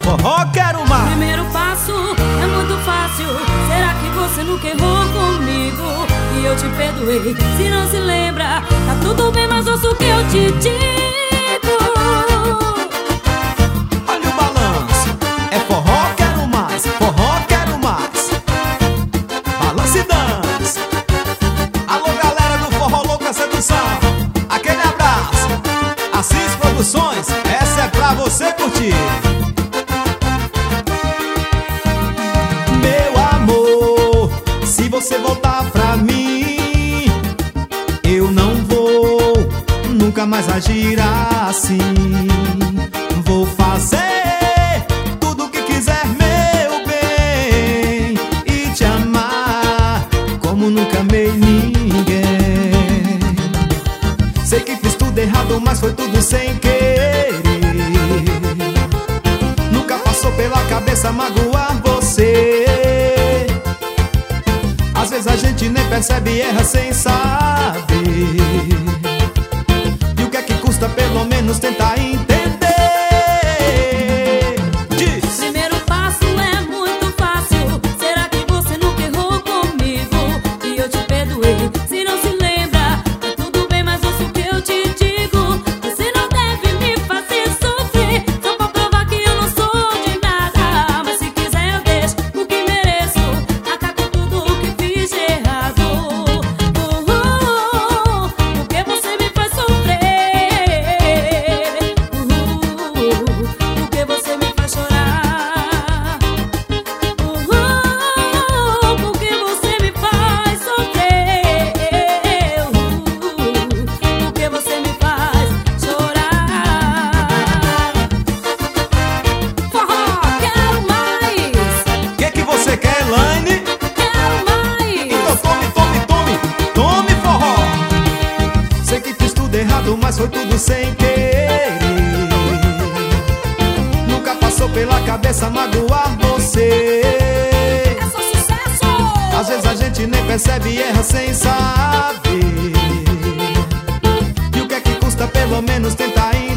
forró quero mais. Primeiro passo é muito fácil. Será que você nunca errou comigo? E eu te perdoei, se não se lembra, tá tudo bem, mas ouço o que eu te digo. Olha o balanço, é forró quero mais, forró quero mais. Balança e dança. Alô galera do Forró Louca Sedução, aquele abraço. Assis Produções, essa é pra você curtir. Meu amor, se você voltar pra mim, eu não vou nunca mais agir assim. Vou fazer tudo o que quiser, meu bem, e te amar como nunca amei ninguém. Sei que fiz tudo errado, mas foi tudo sem querer. Nunca passou pela cabeça magoar você. Às vezes a gente nem percebe e erra sem saber. E o que é que custa pelo menos tentar entender? Diz! Primeiro passo é muito fácil. Será que você nunca errou comigo? E eu te perdoei, se não se lembra, tá tudo bem, mas ouço o que eu te digo. Você não deve me fazer sofrer, só pra provar que eu não sou de nada. Mas se quiser eu deixo o que mereço, acabo tudo o que fiz de errado. Porque você me faz sofrer, porque você me faz chorar, porque você me faz sofrer, porque você me faz chorar. Forró, quero mais, Que você quer, Elaine? quero mais. Então tome forró. Sei que fiz tudo errado, mas foi tudo sem querer. Nunca passou pela cabeça magoar você. É só sucesso. Às vezes a gente nem percebe e erra sem saber. E o que é que custa pelo menos tentar entender?